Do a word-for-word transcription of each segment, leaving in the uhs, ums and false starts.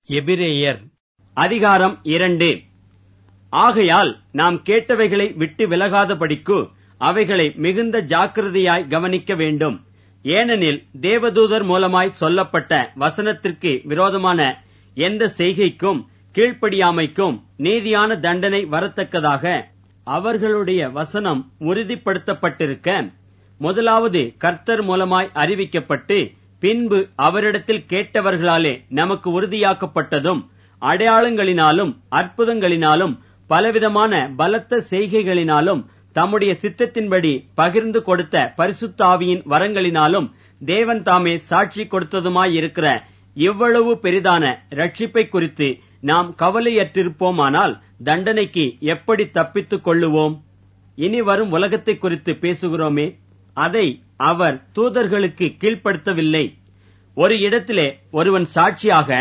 எபிரேயர் அதிகாரம் இரண்டு. ஆகையால் நாம் கேட்டவைகளை விட்டு விலகாதபடிக்கு அவைகளை மிகுந்த ஜாக்கிரதையாய் கவனிக்க வேண்டும். ஏனெனில் தேவதூதர் மூலமாய் சொல்லப்பட்ட வசனத்திற்கு விரோதமான எந்த செய்கைக்கும் கீழ்ப்படியாமைக்கும் நீதியான தண்டனை வரத்தக்கதாக அவர்களுடைய வசனம் உறுதிப்படுத்தப்பட்டிருக்க, முதலாவது கர்த்தர் மூலமாய் அறிவிக்கப்பட்டு பின்பு அவரிடத்தில் கேட்டவர்களாலே நமக்கு உறுதியாக்கப்பட்டதும், அடையாளங்களினாலும் அற்புதங்களினாலும் பலவிதமான பலத்த செய்கைகளினாலும் தம்முடைய சித்தத்தின்படி பகிர்ந்து கொடுத்த பரிசுத்த ஆவியின் வரங்களினாலும் தேவன் தாமே சாட்சி கொடுத்ததுமாயிருக்கிற இவ்வளவு பெரிதான ரட்சிப்பை குறித்து நாம் கவலையற்றிருப்போமானால் தண்டனைக்கு எப்படி தப்பித்துக் கொள்ளுவோம்? இனி வரும் உலகத்தை குறித்து பேசுகிறோமே, அதை அவர் தூதர்களுக்கு கீழ்ப்படுத்தவில்லை. ஒரு இடத்திலே ஒருவன் சாட்சியாக,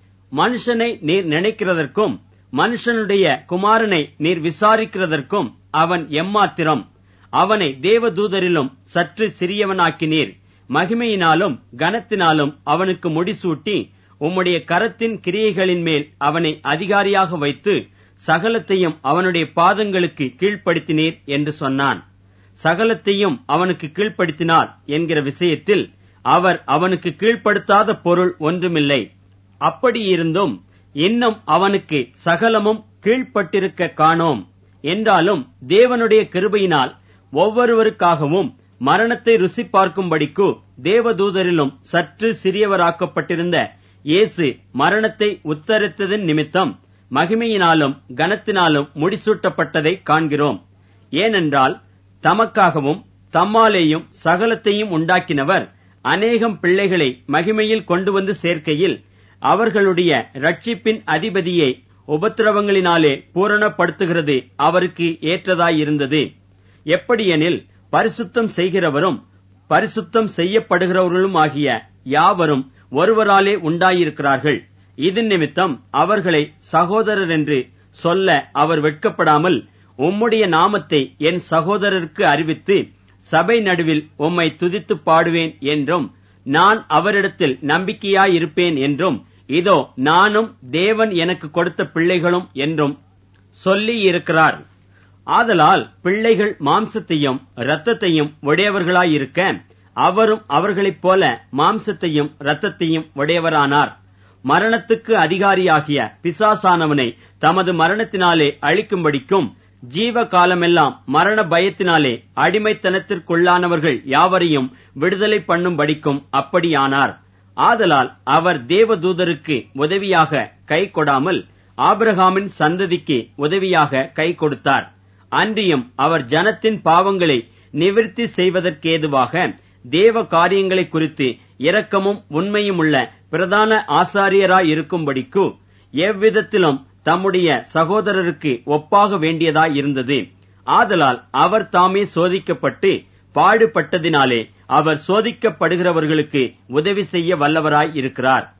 மனுஷனை நீர் நினைக்கிறதற்கும் மனுஷனுடைய குமாரனை நீர் விசாரிக்கிறதற்கும் அவன் எம்மாத்திரம்? அவனை தேவதூதரிலும் சற்று சிறியவனாக்கினீர். மகிமையினாலும் கனத்தினாலும் அவனுக்கு முடிசூட்டி உம்முடைய கரத்தின் கிரியைகளின் மேல் அவனை அதிகாரியாக வைத்து சகலத்தையும் அவனுடைய பாதங்களுக்கு கீழ்ப்படுத்தினீர் என்று சொன்னான். சகலத்தையும் அவனுக்கு கீழ்ப்படுத்தினார் என்கிற விஷயத்தில் அவர் அவனுக்கு கீழ்ப்படுத்தாத பொருள் ஒன்றுமில்லை. அப்படியிருந்தும் இன்னும் அவனுக்கு சகலமும் கீழ்ப்பட்டிருக்க காணோம். என்றாலும் தேவனுடைய கிருபையினால் ஒவ்வொருவருக்காகவும் மரணத்தை ருசி பார்க்கும்படிக்கு தேவதூதரிலும் சற்று சிறியவராக்கப்பட்டிருந்த இயேசு மரணத்தை உத்தரித்ததன் நிமித்தம் மகிமையினாலும் கனத்தினாலும் முடிசூட்டப்பட்டதை காண்கிறோம். ஏனென்றால் தமக்காகவும் தம்மாலேயும் சகலத்தையும் உண்டாக்கினவர் அநேகம் பிள்ளைகளை மகிமையில் கொண்டு வந்து சேர்க்கையில் அவர்களுடைய ரட்சிப்பின் அதிபதியை உபத்திரவங்களினாலே பூரணப்படுத்துகிறது அவருக்கு ஏற்றதாயிருந்தது. எப்படியெனில் பரிசுத்தம் செய்கிறவரும் பரிசுத்தம் செய்யப்படுகிறவர்களும் ஆகிய யாவரும் ஒருவராலே உண்டாயிருக்கிறார்கள். இதன் நிமித்தம் அவர்களை சகோதரர் என்று சொல்ல அவர் வெட்கப்படாமல், உம்முடைய நாமத்தை என் சகோதரருக்கு அறிவித்து சபை நடுவில் உம்மை துதித்து பாடுவேன் என்றும், நான் அவரிடத்தில் நம்பிக்கையாயிருப்பேன் என்றும், இதோ நானும் தேவன் எனக்கு கொடுத்த பிள்ளைகளும் என்றும் சொல்லியிருக்கிறார். ஆதலால் பிள்ளைகள் மாம்சத்தையும் இரத்தத்தையும் உடையவர்களாயிருக்க, அவரும் அவர்களைப் போல மாம்சத்தையும் இரத்தத்தையும் உடையவரானார். மரணத்துக்கு அதிகாரியாகிய பிசாசானவனை தமது மரணத்தினாலே அழிக்கும்படிக்கும், ஜீவ காலமெல்லாம் மரண பயத்தினாலே அடிமைத்தனத்திற்குள்ளானவர்கள் யாவரையும் விடுதலை பண்ணும்படிக்கும் அப்படியானார். ஆதலால் அவர் தேவதூதருக்கு உதவியாக கை கொடாமல் ஆபிரகாமின் சந்ததிக்கு உதவியாக கை கொடுத்தார். அன்றியும் அவர் ஜனத்தின் பாவங்களை நிவிர்த்தி செய்வதற்கேதுவாக தேவ காரியங்களை குறித்து இரக்கமும் உண்மையும் உள்ள பிரதான ஆசாரியராயிருக்கும்படிக்கு எவ்விதத்திலும் தம்முடைய சகோதரருக்கு ஒப்பாக வேண்டியதாயிருந்தது. ஆதலால் அவர் தாமே சோதிக்கப்பட்டு பாடுபட்டதினாலே அவர் சோதிக்கப்படுகிறவர்களுக்கு உதவி செய்ய வல்லவராயிருக்கிறார்.